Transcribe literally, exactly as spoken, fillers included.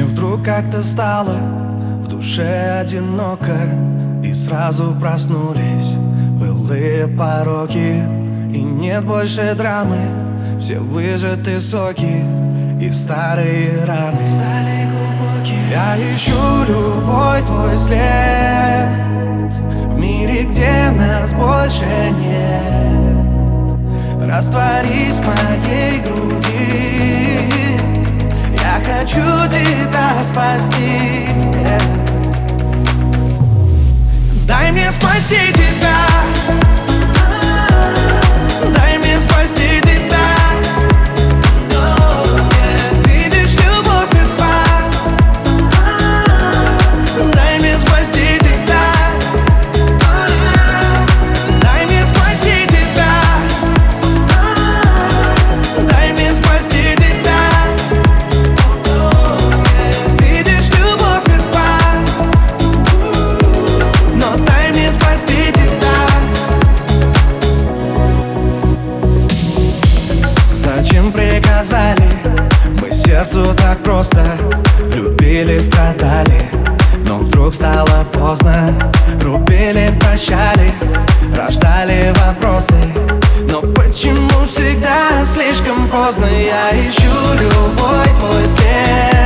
вдруг как-то стало в душе одиноко, и сразу проснулись былые пороки. И нет больше драмы, все выжаты соки, и старые раны стали глубокие. Я ищу любой твой след в мире, где нас больше нет. Растворись в моей груди, я хочу тебя спасти. Дай мне спасти тебя, дай мне спасти тебя. Видишь, любовь мертва. Дай мне спасти тебя, дай мне спасти тебя, дай мне спасти тебя. Видишь, любовь мертва, но дай мне спасти тебя. Зачем приказали? Мы сердцу так просто любили, страдали, но вдруг стало поздно. Рубили, прощали, рождали вопросы, но почему всегда слишком поздно? Я ищу любой твой след